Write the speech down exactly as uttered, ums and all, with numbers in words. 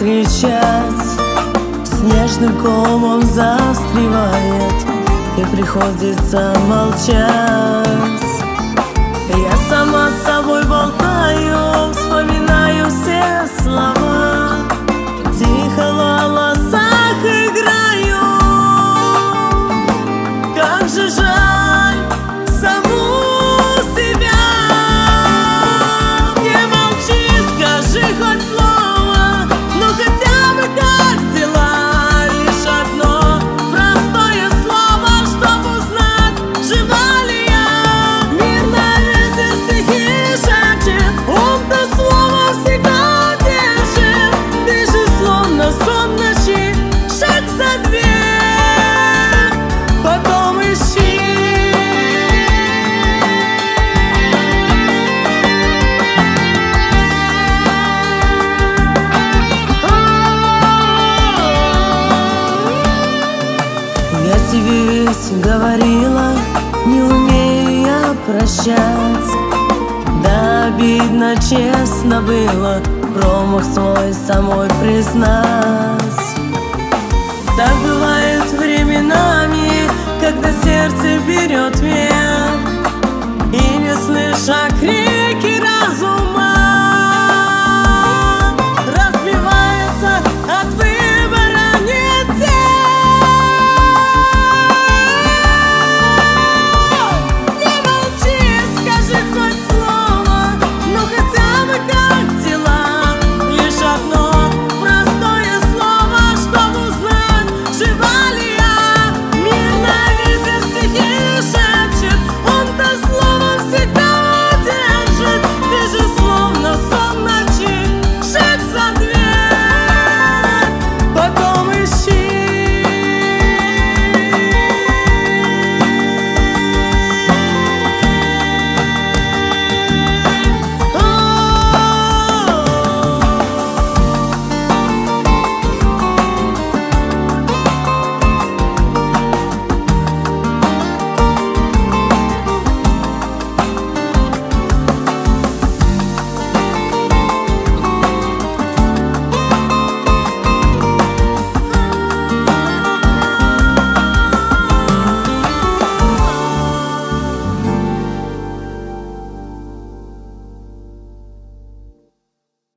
кричать, снежным комом застревает, и приходится молчать. Я сама с собой болтаю, вспоминаю все слова, тихо в волосах играю. Как же жаль саму себя. Не молчи, скажи хоть слово, ну хотя бы как дела. Лишь одно простое слово, чтоб узнать, жива ли я. Мир на ветер стихи шепчет, ум-то слово всегда держит. Ты же словно сон ночи, шаг за дверь, потом ищи. Я тебе ведь говорила, не умею я прощать. Да обидно, честно было промах свой самой признать. Так бывает временами, когда сердце берет верх, и не слыша крик